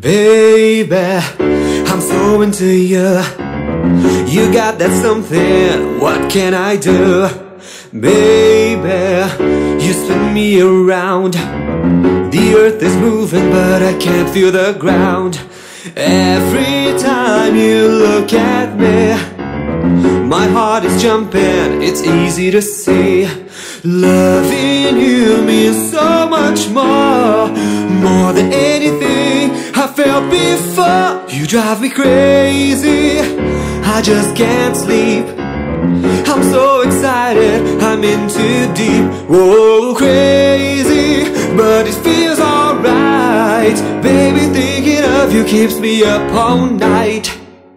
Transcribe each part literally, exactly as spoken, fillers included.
Baby, I'm so into you. You got that something, what can I do? Baby, you spin me around. The earth is moving but I can't feel the ground. Every time you look at me, my heart is jumping, it's easy to see. Loving you means so much more, more than anything I felt before. You drive me crazy, I just can't sleep. I'm so excited, I'm in too deep. Whoa, crazy, but it feels alright. Baby, thinking of you keeps me up all night.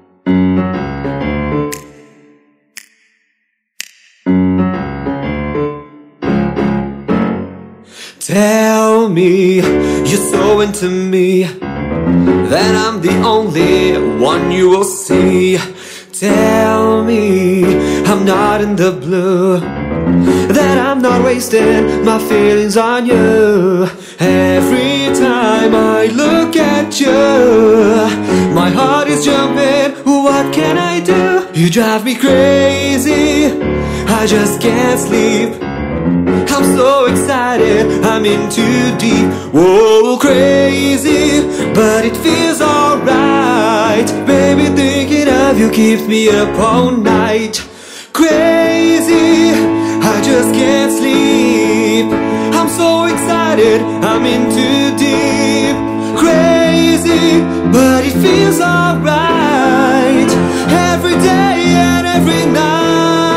Tell me you're so into me, that I'm the only one you will see. Tell me I'm not in the blue, that I'm not wasting my feelings on you. Every time I look at you, my heart is jumping, what can I do? You drive me crazy, I just can't sleep. I'm so excited, I'm in too deep. Whoa, crazy, but it feels alright. Baby, thinking of you keeps me up all night. Crazy, I just can't sleep. I'm so excited, I'm in too deep. Crazy, but it feels alright. Every day and every night.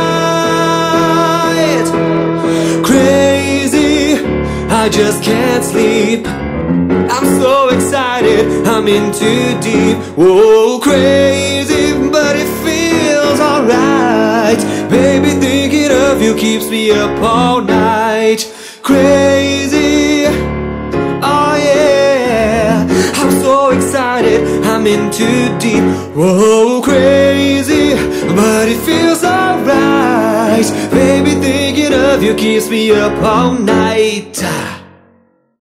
I just can't sleep. I'm so excited, I'm in too deep. Whoa, crazy, but it feels alright. Baby, thinking of you keeps me up all night. Crazy, oh yeah. I'm so excited, I'm in too deep. Whoa, crazy, but it feels alright. Baby, thinking of you keeps me up all night.